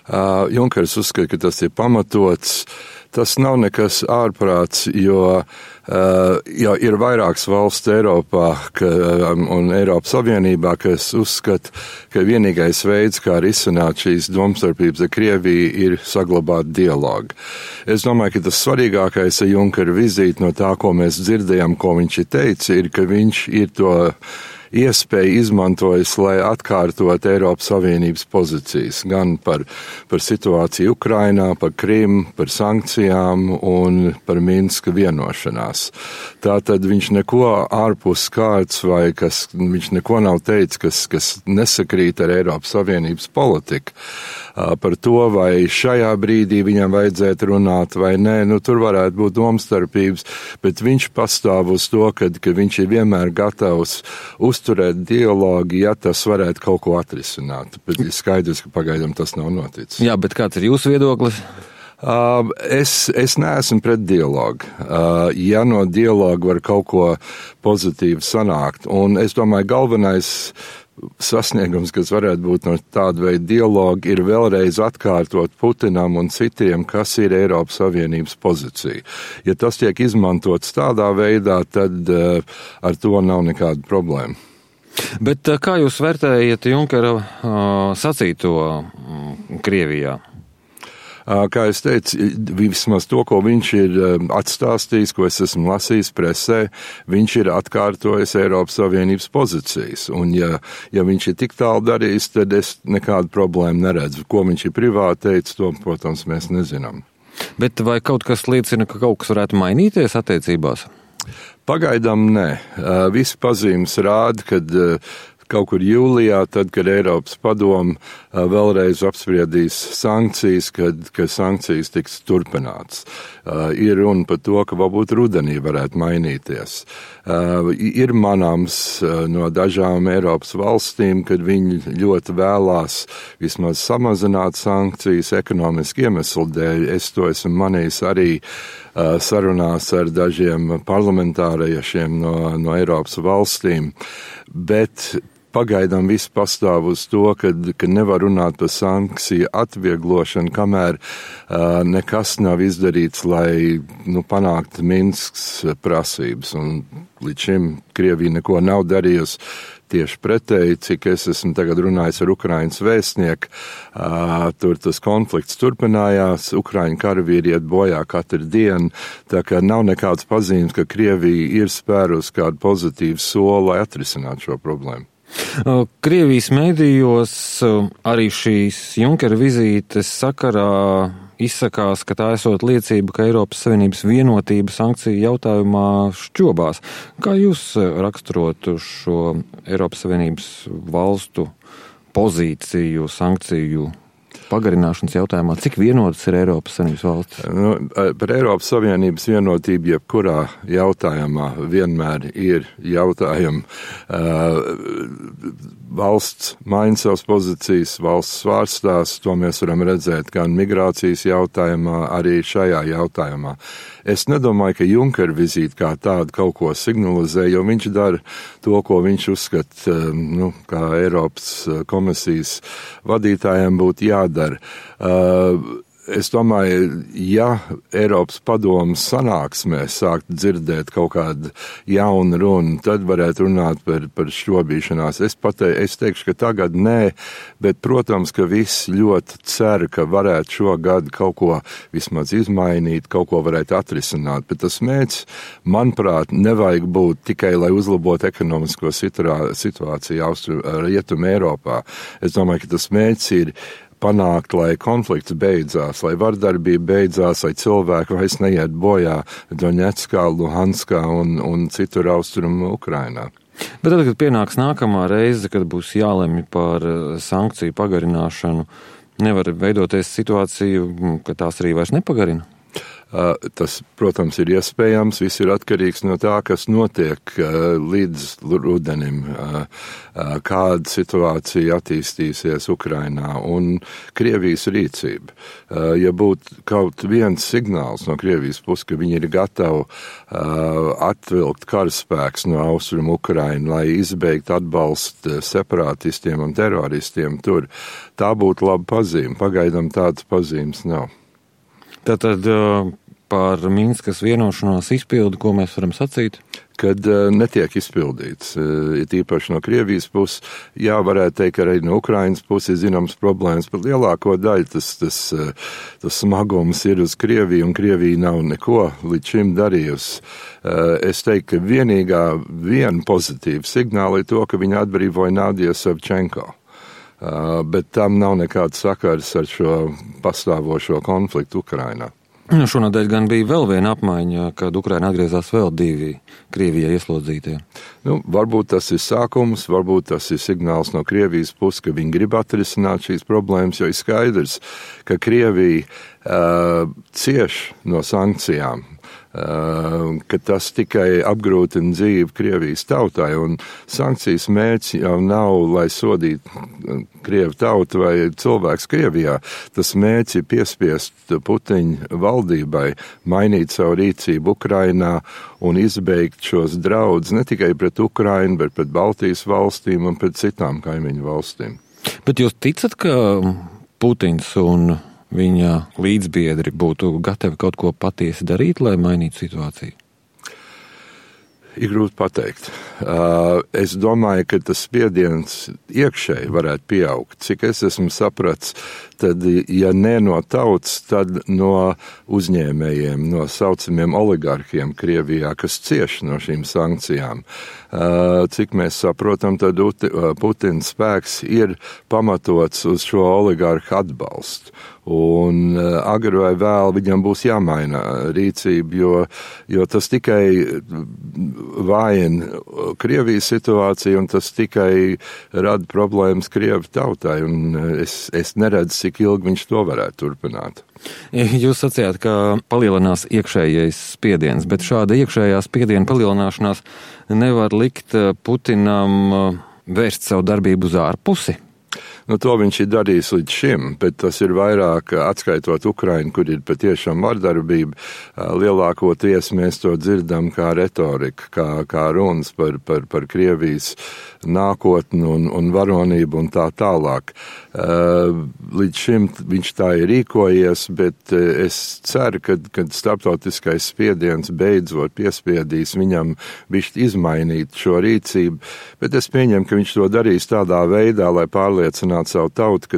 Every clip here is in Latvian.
Junkers uzskata, ka tas ir pamatots. Tas nav nekas ārprāts, jo ir vairākas valsts Eiropā un Eiropas Savienībā, kas uzskata, ka vienīgais veids, kā risināt šīs domstarpības ar Krieviju, ir saglabāt dialogu. Es domāju, ka tas svarīgākais ar Junkera vizīti no tā, ko mēs dzirdējām, ko viņš ir teicis, ir, ka viņš ir to iespēju izmantojis, lai atkārtot Eiropas Savienības pozīcijas gan par situāciju Ukrainā, par Krimu, par sankcijām un par Minska vienošanās. Tātad viņš neko ārpus kārtas vai viņš neko nav teicis, kas nesakrīt ar Eiropas Savienības politiku. Par to, vai šajā brīdī viņam vajadzētu runāt vai nē, tur varētu būt domstarpības, bet viņš pastāv uz to, ka viņš ir vienmēr gatavs uzturēt dialogu, ja tas varētu kaut ko atrisināt. Bet ir skaidrs, ka pagaidām tas nav noticis. Jā, bet kāds ir jūsu viedoklis? Es neesmu pret dialogu. Ja no dialogu var kaut ko pozitīvu sanākt, un es domāju, galvenais sasniegums, kas varētu būt no tāda veida dialoga, ir vēlreiz atkārtot Putinam un citiem, kas ir Eiropas Savienības pozīcija. Ja tas tiek izmantots tādā veidā, tad ar to nav nekāda problēma. Bet kā jūs vērtējat Junkera sacīto Krievijā? Kā es teicu, vismaz to, ko viņš ir atstāstījis, ko es esmu lasījis presē, viņš ir atkārtojis Eiropas Savienības pozīcijas. Un ja viņš ir tik tālu darījis, tad es nekādu problēmu neredzu. Ko viņš ir privāti teicis, to, protams, mēs nezinām. Bet vai kaut kas liecina, ka kaut kas varētu mainīties attiecībās? Pagaidām nē. Visi pazīmes rāda, kad kaut kur jūlijā, tad, kad Eiropas padome vēlreiz apspriedīs sankcijas, ka sankcijas tiks turpināts. Ir runa par to, ka varbūt rudenī varētu mainīties. Ir manāms no dažām Eiropas valstīm, kad viņi ļoti vēlās vismaz samazināt sankcijas ekonomiski iemeslu dēļ. Es to esmu manījis arī sarunās ar dažiem parlamentāriešiem no Eiropas valstīm, bet pagaidām viss pastāv uz to, ka nevar runāt par sankciju atvieglošanu, kamēr nekas nav izdarīts, lai panāktu Minskas prasības. Un līdz šim Krievija neko nav darījusi. Tieši pretēji, cik es esmu tagad runājis ar Ukrainas vēstnieku, tur tas konflikts turpinājās, Ukraiņu karavīri iet bojā katru dienu, tā kā nav nekāds pazīmes, ka Krievija ir spērus kādu pozitīvu soli, lai atrisinātu šo problēmu. Krievijas medijos arī šīs Junkera vizītes sakarā izsakās, ka tā esot liecība, ka Eiropas Savienības vienotība sankciju jautājumā šķobās. Kā jūs raksturotu šo Eiropas Savienības valstu pozīciju sankciju pagarināšanas jautājumā? Cik vienotas ir Eiropas Savienības valstis? Par Eiropas Savienības vienotību jebkurā jautājumā vienmēr ir jautājumi. Valsts maina savas pozīcijas, valsts svārstās, to mēs varam redzēt gan migrācijas jautājumā, arī šajā jautājumā. Es nedomāju, ka Junkera vizīte kā tāda kaut ko signalizē, jo viņš dara to, ko viņš uzskata, kā Eiropas komisijas vadītājiem būtu jādara. Es domāju, ja Eiropas padomes sanāksmē sākt dzirdēt kaut kādu jaunu runu, tad varētu runāt par šķobīšanās. Es teikšu, ka tagad nē, bet, protams, ka viss ļoti cer, ka varētu šogad kaut ko vismaz izmainīt, kaut ko varētu atrisināt. Bet tas mērķis, manuprāt, nevajag būt tikai, lai uzlabotu ekonomisko situāciju Rietumu Eiropā. Es domāju, ka tas mērķis ir panākt, lai konflikts beidzās, lai vardarbība beidzās, lai cilvēki vairs neiet bojā Doņetskā, Luhanskā un citur austrumu Ukrainā. Bet tad, kad pienāks nākamā reize, kad būs jālemj par sankciju pagarināšanu, nevar veidoties situāciju, ka tās arī vairs nepagarina? Tas, protams, ir iespējams. Viss ir atkarīgs no tā, kas notiek līdz rudenim, kāda situācija attīstīsies Ukrainā un Krievijas rīcība. Ja būtu kaut viens signāls no Krievijas puses, ka viņi ir gatavi atvilkt karaspēks no austrumu Ukrainu, lai izbeigtu atbalstu separātistiem un teroristiem tur, tā būtu laba pazīme. Pagaidām tādas pazīmes nav. Tātad par Minskas vienošanās izpildi, ko mēs varam sacīt? Kad netiek izpildīts, ir īpaši no Krievijas puses, varētu teikt, ka arī no Ukrainas puses ir zināms problēmas, bet lielāko daļu tas smagums ir uz Krieviju, un Krievija nav neko līdz šim darījusi. Es teiktu, ka viena pozitīva signāla ir to, ka viņa atbrīvoja Nadiju Savčenko. Bet tam nav nekāds sakars ar šo pastāvošo konfliktu Ukrainā. Šonadēļ gan bija vēl viena apmaiņa, kad Ukraina atgriezās vēl 2 Krievijai ieslodzītie. Varbūt tas ir sākums, varbūt tas ir signāls no Krievijas puses, ka viņi grib atrisināt šīs problēmas, jo ir skaidrs, ka Krievija cieš no sankcijām, ka tas tikai apgrūtina dzīvi Krievijas tautai, un sankcijas mērķis jau nav, lai sodītu Krievu tautu vai cilvēks Krievijā. Tas mērķis ir piespiest Putina valdībai mainīt savu rīcību Ukrainā un izbeigt šos draudus ne tikai pret Ukrainu, bet pret Baltijas valstīm un pret citām kaimiņu valstīm. Bet jūs ticat, ka Putins un viņa līdzbiedri būtu gatavi kaut ko patiesi darīt, lai mainītu situāciju? Ir grūti pateikt. Es domāju, ka tas spiediens iekšēji varētu pieaugt. Cik es esmu sapratis, tad, ja ne no tautas, tad no uzņēmējiem, no saucamiem oligarkiem Krievijā, kas cieš no šīm sankcijām. Cik mēs saprotam, tad Putina spēks ir pamatots uz šo oligarhu atbalstu. Un agri vai vēl viņam būs jāmaina rīcība, jo tas tikai vājina Krievijas situāciju un tas tikai rada problēmas Krievu tautai. Un es neredzu, cik ilgi viņš to varētu turpināt. Jūs sacījāt, ka palielinās iekšējais spiediens, bet šāda iekšējā spiediena palielināšanās nevar likt Putinam vērst savu darbību uz ārpusi. To viņš ir darījis līdz šim, bet tas ir vairāk atskaitot Ukrainu, kur ir patiešām vardarbība. Lielākoties mēs to dzirdam kā retorika, kā runas par Krievijas nākotni un varonību un tā tālāk. Līdz šim viņš tā ir rīkojies, bet es ceru, ka starptautiskais spiediens beidzot piespiedīs viņam bišķi izmainīt šo rīcību, bet es pieņemu, ka viņš to darīs tādā veidā, lai pārliecinātu savu tautu,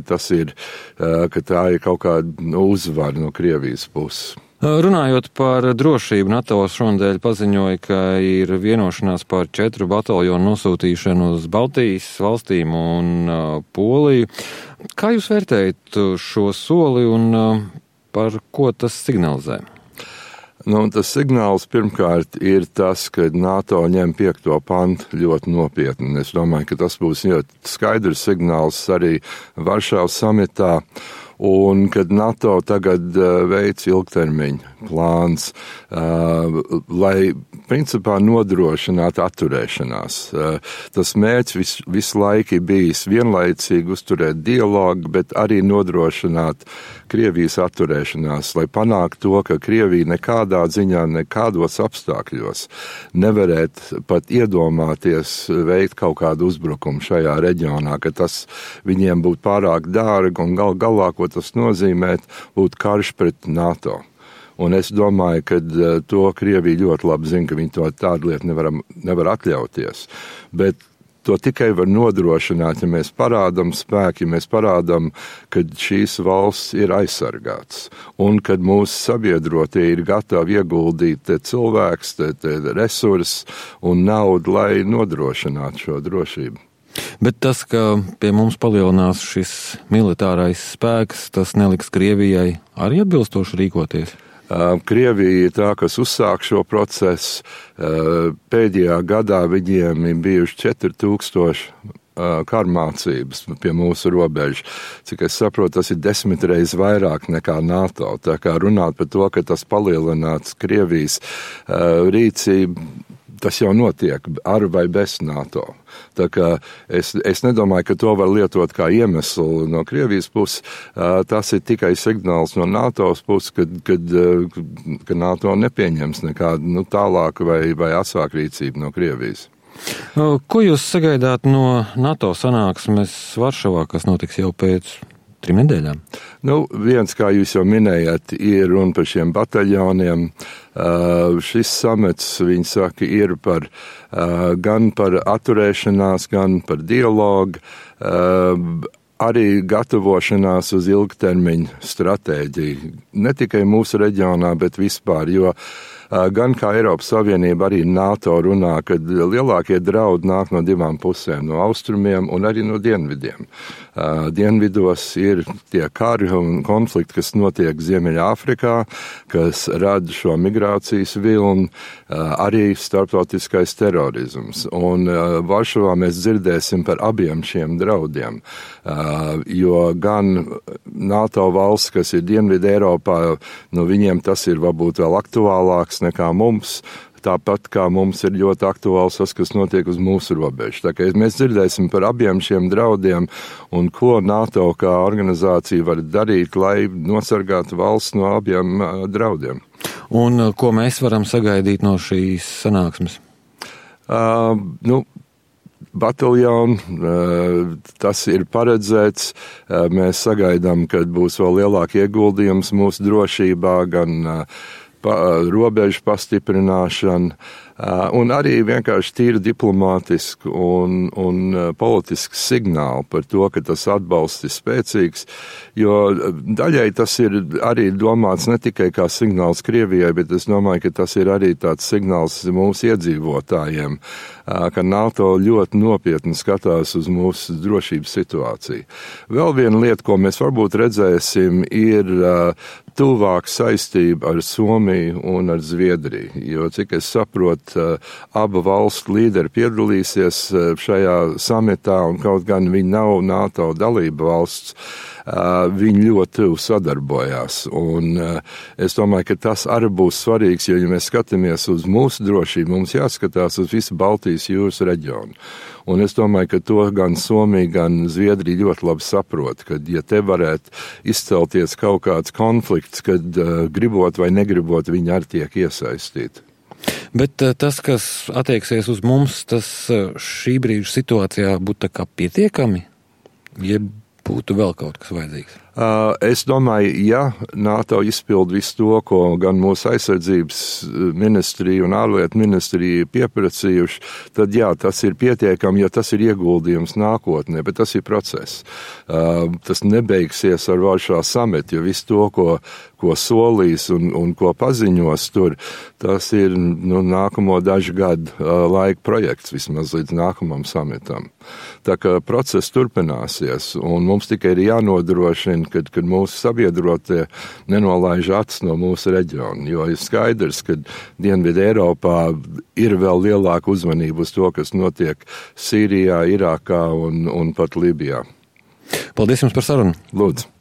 ka tā ir kaut kāda uzvara no Krievijas puses. Runājot par drošību, NATO šonadēļ paziņoja, ka ir vienošanās par 4 bataljonu nosūtīšanu uz Baltijas valstīm un Poliju. Kā jūs vērtējat šo soli un par ko tas signalizē? Tas signāls pirmkārt ir tas, ka NATO ņem 5. pantu ļoti nopietni. Es domāju, ka tas būs ļoti skaidrs signāls arī Varšavas samitā. Un kad NATO tagad veic ilgtermiņu plāns, lai principā nodrošinātu atturēšanās. Tas mērķis visu laiku ir bijis vienlaicīgi uzturēt dialogu, bet arī nodrošināt Krievijas atturēšanās, lai panāktu to, ka Krievija nekādā ziņā, nekādos apstākļos nevarētu pat iedomāties veikt kaut kādu uzbrukumu šajā reģionā, ka tas viņiem būtu pārāk dārgi un galā, ko tas nozīmē, būtu karš pret NATO. Un es domāju, ka to Krievija ļoti labi zina, ka viņi to tādu lietu nevar atļauties. Bet to tikai var nodrošināt, ja mēs parādam spēku, ja mēs parādam, ka šīs valsts ir aizsargāts. Un kad mūsu sabiedrotie ir gatavi ieguldīt cilvēks, resursus un naudu, lai nodrošinātu šo drošību. Bet tas, ka pie mums palielinās šis militārais spēks, tas neliks Krievijai arī atbilstoši rīkoties? Krievija ir tā, kas uzsāk šo procesu. Pēdējā gadā viņiem ir bijuši 4000 karmācības pie mūsu robežas. Cik es saprotu, tas ir 10 reizes vairāk nekā NATO. Tā kā runāt par to, ka tas palielināts Krievijas rīcība, tas jau notiek ar vai bez NATO. Tā kā es nedomāju, ka to var lietot kā iemeslu no Krievijas puses. Tas ir tikai signāls no NATO's puses, ka NATO nepieņems nekādu tālāku vai asāku rīcību no Krievijas. Ko jūs sagaidāt no NATO sanāksmes Varšavā, kas notiks jau pēc 3 nedēļām? Viens, kā jūs jau minējāt, ir runa par šiem bataļoniem. Šis samets, viņi saka, ir gan par atturēšanās, gan par dialogu, arī gatavošanās uz ilgtermiņu stratēģiju. Ne tikai mūsu reģionā, bet vispār, jo gan kā Eiropas Savienība, arī NATO runā, ka lielākie draudi nāk no 2 pusēm, no austrumiem un arī no dienvidiem. Dienvidos ir tie kari un konflikti, kas notiek Ziemeļāfrikā, kas rada šo migrācijas vilni, arī starptautiskais terorisms. Un Varšavā mēs dzirdēsim par abiem šiem draudiem, jo gan NATO valsts, kas ir Dienvidu Eiropā, viņiem tas ir varbūt vēl aktuālāks nekā mums, tāpat kā mums ir ļoti aktuāls tas, kas notiek uz mūsu robežu. Tā kā mēs dzirdēsim par abiem šiem draudiem un ko NATO kā organizācija var darīt, lai nosargātu valsts no abiem draudiem. Un ko mēs varam sagaidīt no šīs sanāksmes? Bataljoni, tas ir paredzēts. Mēs sagaidām, ka būs vēl lielāki ieguldījums mūsu drošībā, gan robežu pastiprināšana, un arī vienkārši tīri diplomātisku un politisku signālu par to, ka tas atbalsts ir spēcīgs, jo daļai tas ir arī domāts ne tikai kā signāls Krievijai, bet es domāju, ka tas ir arī tāds signāls mūsu iedzīvotājiem, ka NATO ļoti nopietni skatās uz mūsu drošības situāciju. Vēl viena lieta, ko mēs varbūt redzēsim, ir tuvāk saistība ar Somiju un ar Zviedriju, jo, cik es saprotu, abu valstu līderi piedalīsies šajā samitā, un kaut gan viņi nav NATO dalība valsts, viņi ļoti tuvu sadarbojās. Un es domāju, ka tas arī būs svarīgs, jo, ja mēs skatāmies uz mūsu drošību, mums jāskatās uz visu Baltijas jūras reģionu. Un es domāju, ka to gan Somija, gan Zviedrija ļoti labi saprot, ka, ja te varētu izcelties kaut kāds konflikts, kad gribot vai negribot, viņi arī tiek iesaistīti. Bet tas, kas attieksies uz mums, tas šī brīža situācijā būtu tā kā pietiekami, ja būtu vēl kaut kas vajadzīgs? Es domāju, ja NATO izpild visu to, ko gan mūsu aizsardzības ministrija un ārlietu ministrija pieprasījuši, tad jā, tas ir pietiekami, ja tas ir ieguldījums nākotnē, bet tas ir process. Tas nebeigsies ar Varšavas samitu, jo visu to, ko solīs un ko paziņos tur, tas ir nākamo dažu gadu laika projekts, vismaz līdz nākamam samitam. Tā kā process turpināsies, un mums tikai ir jānodrošina, kad mūsu sabiedrotie nenolaiž acis no mūsu reģiona, jo ir skaidrs, ka Dienvidu Eiropā ir vēl lielāka uzmanība uz to, kas notiek Sīrijā, Irākā un pat Libijā. Paldies jums par sarunu. Lūdzu.